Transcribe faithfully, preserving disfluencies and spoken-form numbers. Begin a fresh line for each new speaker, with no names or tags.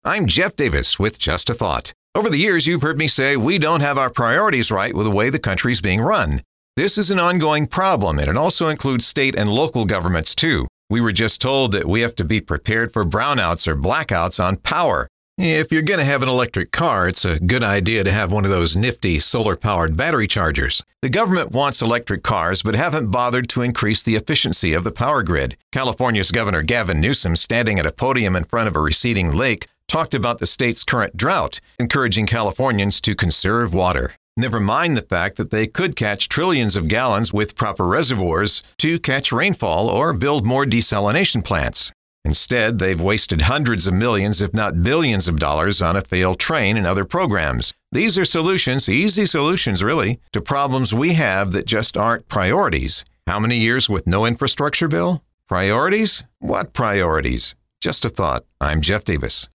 I'm Jeff Davis with Just a Thought. Over the years, you've heard me say we don't have our priorities right with the way the country's being run. This is an ongoing problem, and it also includes state and local governments, too. We were just told that we have to be prepared for brownouts or blackouts on power. If you're going to have an electric car, it's a good idea to have one of those nifty solar-powered battery chargers. The government wants electric cars, but haven't bothered to increase the efficiency of the power grid. California's Governor Gavin Newsom, standing at a podium in front of a receding lake, talked about the state's current drought, encouraging Californians to conserve water. Never mind the fact that they could catch trillions of gallons with proper reservoirs to catch rainfall or build more desalination plants. Instead, they've wasted hundreds of millions, if not billions of dollars on a failed train and other programs. These are solutions, easy solutions really, to problems we have that just aren't priorities. How many years with no infrastructure bill? Priorities? What priorities? Just a thought. I'm Jeff Davis.